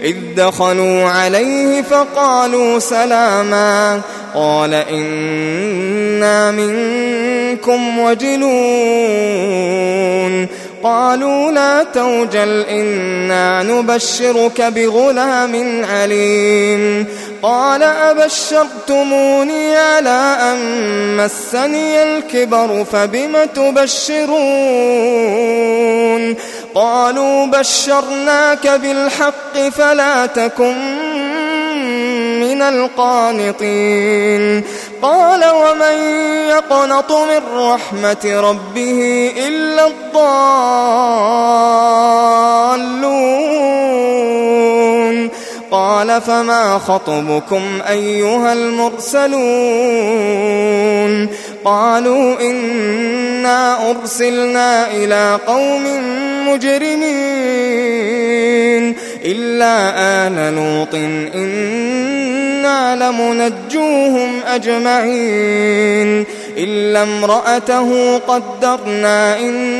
إذ دخلوا عليه فقالوا سلاما قال إنا منكم وجلون قالوا لا توجل إنا نبشرك بغلام عليم قال أبشرتموني على أن مسني الكبر فبم تبشرون قالوا بشرناك بالحق فلا تكن من القانطين قال ومن يقنط من رحمة ربه إلا الضالون قال فما خطبكم أيها المرسلون قالوا إنا أرسلنا إلى قوم مجرمين إلا آل لوط إنا لمنجوهم أجمعين إلا امرأته قدرنا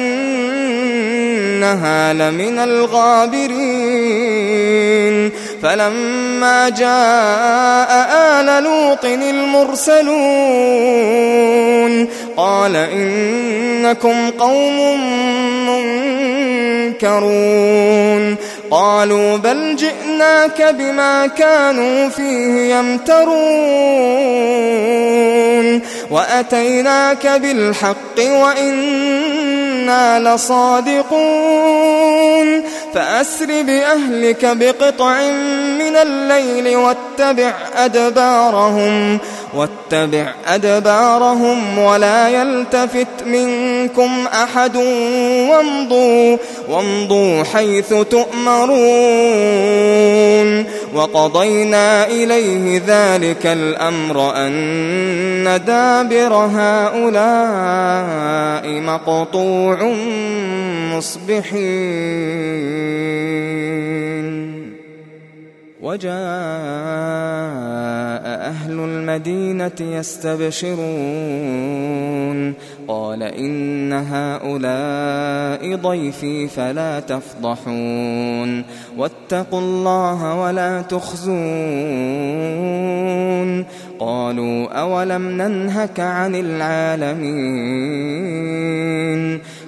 إنها لمن الغابرين فلما جاء آل لوط المرسلون قال إنكم قوم منكرون قالوا بل جئناك بما كانوا فيه يمترون وأتيناك بالحق وإنا لصادقون فأسر بأهلك بقطع من الليل واتبع أدبارهم ولا يلتفت منكم أحد وامضوا حيث تؤمرون وقضينا إليه ذلك الأمر أن دابر هؤلاء مقطوع مصبحين وجاء أهل المدينة يستبشرون قال إن هؤلاء ضيفي فلا تفضحون واتقوا الله ولا تخزون قالوا أولم ننهك عن العالمين